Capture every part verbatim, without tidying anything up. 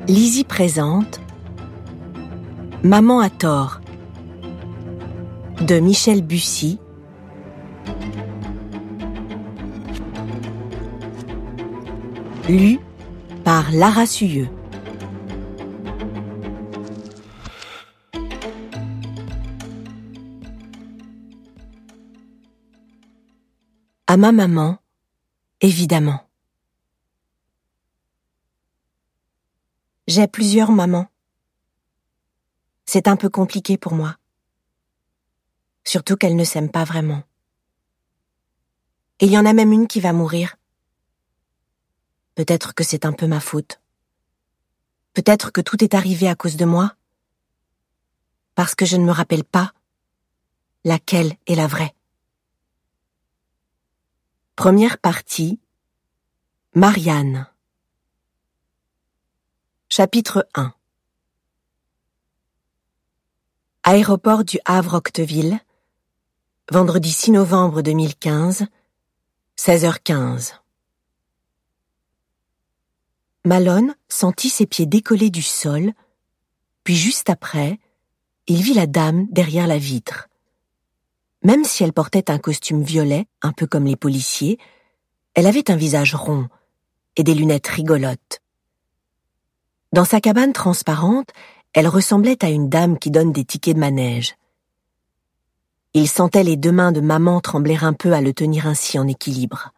Lizzie présente Maman a tort de Michel Bussy, lu par Lara Suyeux. À ma maman, évidemment. J'ai plusieurs mamans. C'est un peu compliqué pour moi. Surtout qu'elles ne s'aiment pas vraiment. Et il y en a même une qui va mourir. Peut-être que c'est un peu ma faute. Peut-être que tout est arrivé à cause de moi. Parce que je ne me rappelle pas laquelle est la vraie. Première partie, Marianne. Chapitre un. Aéroport du Havre-Octeville, vendredi six novembre deux mille quinze, seize heures quinze. Malone sentit ses pieds décollés du sol, puis juste après, il vit la dame derrière la vitre. Même si elle portait un costume violet, un peu comme les policiers, elle avait un visage rond et des lunettes rigolotes. Dans sa cabane transparente, elle ressemblait à une dame qui donne des tickets de manège. Il sentait les deux mains de maman trembler un peu à le tenir ainsi en équilibre.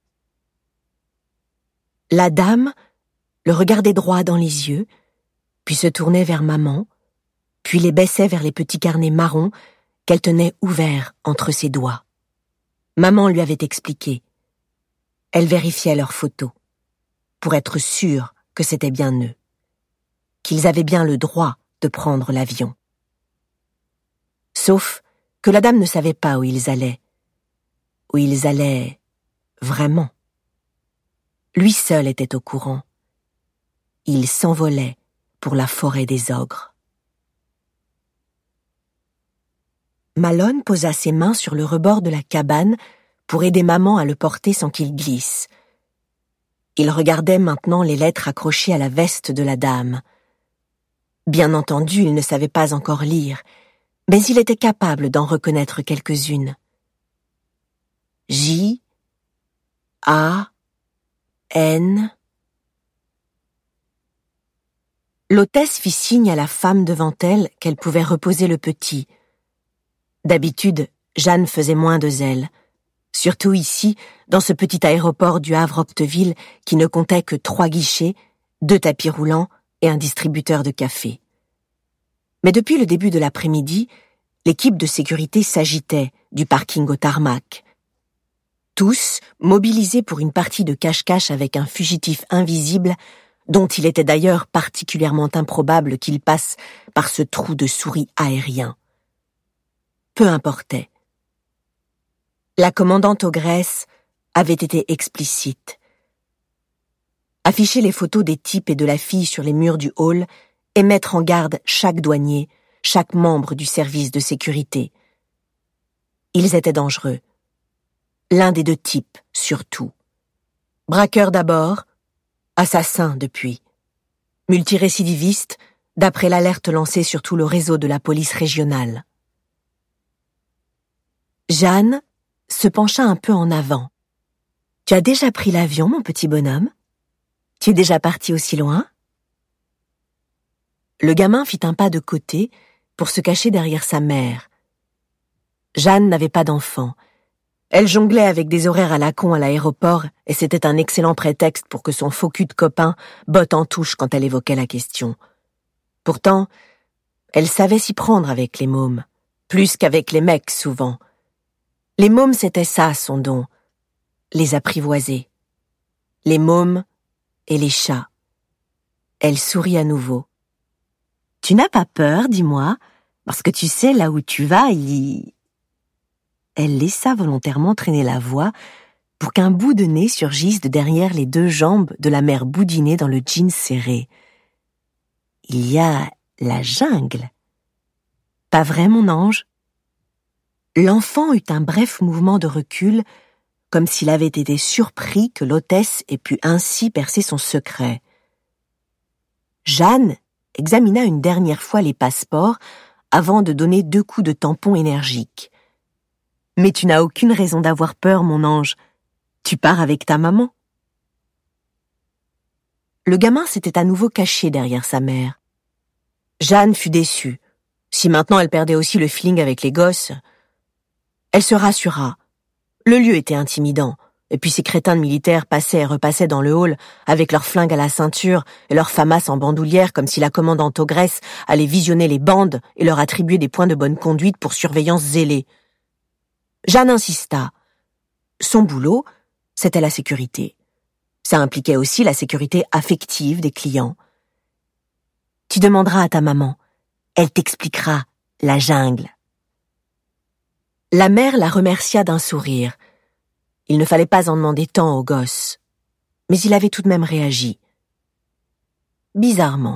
La dame le regardait droit dans les yeux, puis se tournait vers maman, puis les baissait vers les petits carnets marrons qu'elle tenait ouverts entre ses doigts. Maman lui avait expliqué. Elle vérifiait leurs photos, pour être sûre que c'était bien eux, qu'ils avaient bien le droit de prendre l'avion. Sauf que la dame ne savait pas où ils allaient, où ils allaient vraiment. Lui seul était au courant. Il s'envolait pour la forêt des ogres. Malone posa ses mains sur le rebord de la cabane pour aider maman à le porter sans qu'il glisse. Il regardait maintenant les lettres accrochées à la veste de la dame. Bien entendu, il ne savait pas encore lire, mais il était capable d'en reconnaître quelques-unes. J, A, N. L'hôtesse fit signe à la femme devant elle qu'elle pouvait reposer le petit. D'habitude, Jeanne faisait moins de zèle, surtout ici, dans ce petit aéroport du Havre-Octeville qui ne comptait que trois guichets, deux tapis roulants et un distributeur de café. Mais depuis le début de l'après-midi, l'équipe de sécurité s'agitait du parking au tarmac. Tous mobilisés pour une partie de cache-cache avec un fugitif invisible, dont il était d'ailleurs particulièrement improbable qu'il passe par ce trou de souris aérien. Peu importait. La commandante ogresse avait été explicite. Afficher les photos des types et de la fille sur les murs du hall et mettre en garde chaque douanier, chaque membre du service de sécurité. Ils étaient dangereux. L'un des deux types, surtout. Braqueur d'abord, assassin depuis. Multirécidiviste, d'après l'alerte lancée sur tout le réseau de la police régionale. Jeanne se pencha un peu en avant. « Tu as déjà pris l'avion, mon petit bonhomme ? Tu es déjà parti aussi loin ?» Le gamin fit un pas de côté pour se cacher derrière sa mère. Jeanne n'avait pas d'enfant. Elle jonglait avec des horaires à la con à l'aéroport et c'était un excellent prétexte pour que son faux cul de copain botte en touche quand elle évoquait la question. Pourtant, elle savait s'y prendre avec les mômes, plus qu'avec les mecs souvent. Les mômes, c'était ça, son don. Les apprivoiser. Les mômes et les chats. Elle sourit à nouveau. « Tu n'as pas peur, dis-moi, parce que tu sais, là où tu vas, il... » Elle laissa volontairement traîner la voix pour qu'un bout de nez surgisse de derrière les deux jambes de la mère boudinée dans le jean serré. « Il y a la jungle. Pas vrai, mon ange ?» L'enfant eut un bref mouvement de recul, comme s'il avait été surpris que l'hôtesse ait pu ainsi percer son secret. Jeanne examina une dernière fois les passeports avant de donner deux coups de tampon énergiques. « Mais tu n'as aucune raison d'avoir peur, mon ange. Tu pars avec ta maman. » Le gamin s'était à nouveau caché derrière sa mère. Jeanne fut déçue. Si maintenant elle perdait aussi le feeling avec les gosses... Elle se rassura. Le lieu était intimidant, et puis ces crétins de militaires passaient et repassaient dans le hall avec leurs flingues à la ceinture et leurs famas en bandoulière comme si la commandante ogresse allait visionner les bandes et leur attribuer des points de bonne conduite pour surveillance zélée. Jeanne insista. Son boulot, c'était la sécurité. Ça impliquait aussi la sécurité affective des clients. Tu demanderas à ta maman. Elle t'expliquera la jungle. La mère la remercia d'un sourire. Il ne fallait pas en demander tant au gosse. Mais il avait tout de même réagi. Bizarrement.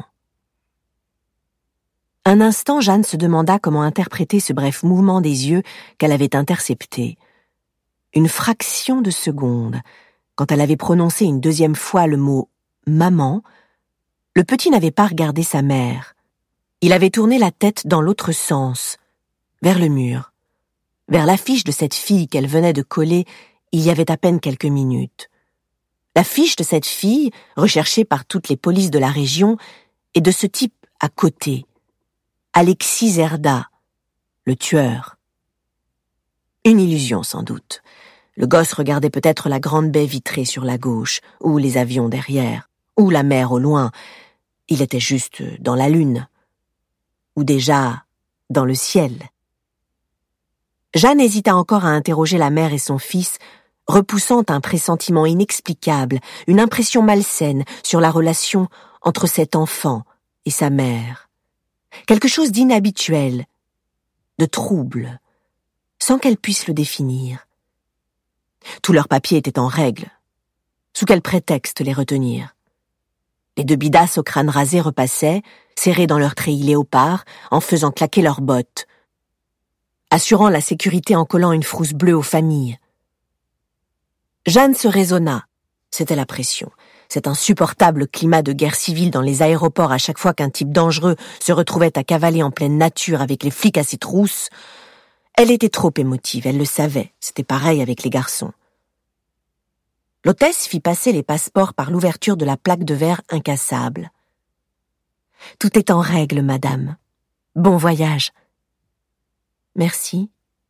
Un instant, Jeanne se demanda comment interpréter ce bref mouvement des yeux qu'elle avait intercepté. Une fraction de seconde, quand elle avait prononcé une deuxième fois le mot « maman », le petit n'avait pas regardé sa mère. Il avait tourné la tête dans l'autre sens, vers le mur, vers l'affiche de cette fille qu'elle venait de coller il y avait à peine quelques minutes. L'affiche de cette fille, recherchée par toutes les polices de la région, est de ce type à côté. Alexis Zerda, le tueur. Une illusion sans doute. Le gosse regardait peut-être la grande baie vitrée sur la gauche, ou les avions derrière, ou la mer au loin. Il était juste dans la lune. Ou déjà dans le ciel. Jeanne hésita encore à interroger la mère et son fils, repoussant un pressentiment inexplicable, une impression malsaine sur la relation entre cet enfant et sa mère. Quelque chose d'inhabituel, de trouble, sans qu'elle puisse le définir. Tous leurs papiers étaient en règle. Sous quel prétexte les retenir? Les deux bidasses au crâne rasé repassaient, serrés dans leur treillis léopard, en faisant claquer leurs bottes, assurant la sécurité en collant une frousse bleue aux familles. Jeanne se raisonna. C'était la pression. Cet insupportable climat de guerre civile dans les aéroports à chaque fois qu'un type dangereux se retrouvait à cavaler en pleine nature avec les flics à ses trousses. Elle était trop émotive, elle le savait. C'était pareil avec les garçons. L'hôtesse fit passer les passeports par l'ouverture de la plaque de verre incassable. « Tout est en règle, madame. Bon voyage. » Merci.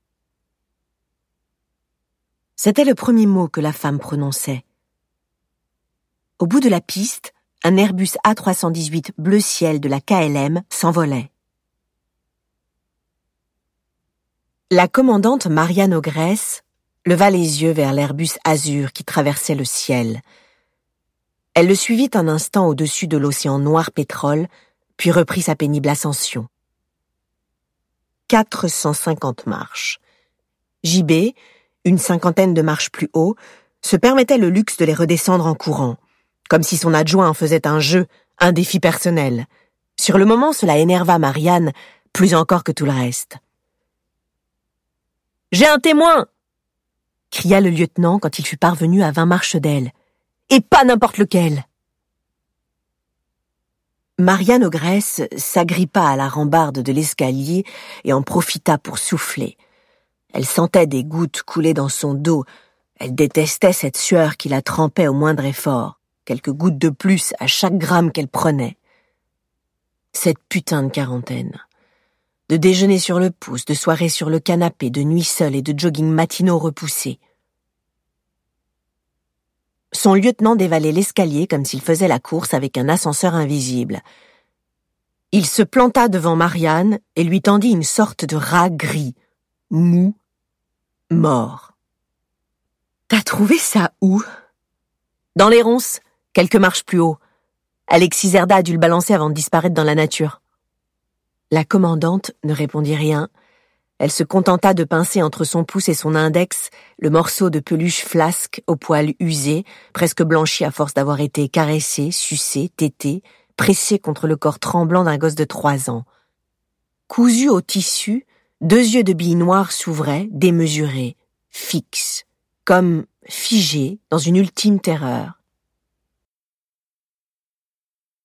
C'était le premier mot que la femme prononçait. Au bout de la piste, un Airbus A trois cent dix-huit bleu ciel de la K L M s'envolait. La commandante Marianne Ogresse leva les yeux vers l'Airbus azur qui traversait le ciel. Elle le suivit un instant au-dessus de l'océan noir pétrole, puis reprit sa pénible ascension. quatre cent cinquante marches. J B, une cinquantaine de marches plus haut, se permettait le luxe de les redescendre en courant, comme si son adjoint en faisait un jeu, un défi personnel. Sur le moment, cela énerva Marianne, plus encore que tout le reste. « J'ai un témoin !» cria le lieutenant quand il fut parvenu à vingt marches d'elle. « Et pas n'importe lequel !» Marianne Ogresse s'agrippa à la rambarde de l'escalier et en profita pour souffler. Elle sentait des gouttes couler dans son dos. Elle détestait cette sueur qui la trempait au moindre effort. Quelques gouttes de plus à chaque gramme qu'elle prenait. Cette putain de quarantaine. De déjeuner sur le pouce, de soirée sur le canapé, de nuit seule et de jogging matinaux repoussés. Son lieutenant dévalait l'escalier comme s'il faisait la course avec un ascenseur invisible. Il se planta devant Marianne et lui tendit une sorte de rat gris, mou, mort. « T'as trouvé ça où ?»« Dans les ronces, quelques marches plus haut. Alexis Zerda a dû le balancer avant de disparaître dans la nature. » La commandante ne répondit rien. Elle se contenta de pincer entre son pouce et son index le morceau de peluche flasque au poil usé, presque blanchi à force d'avoir été caressé, sucé, tété, pressé contre le corps tremblant d'un gosse de trois ans. Cousu au tissu, deux yeux de billes noires s'ouvraient, démesurés, fixes, comme figés dans une ultime terreur.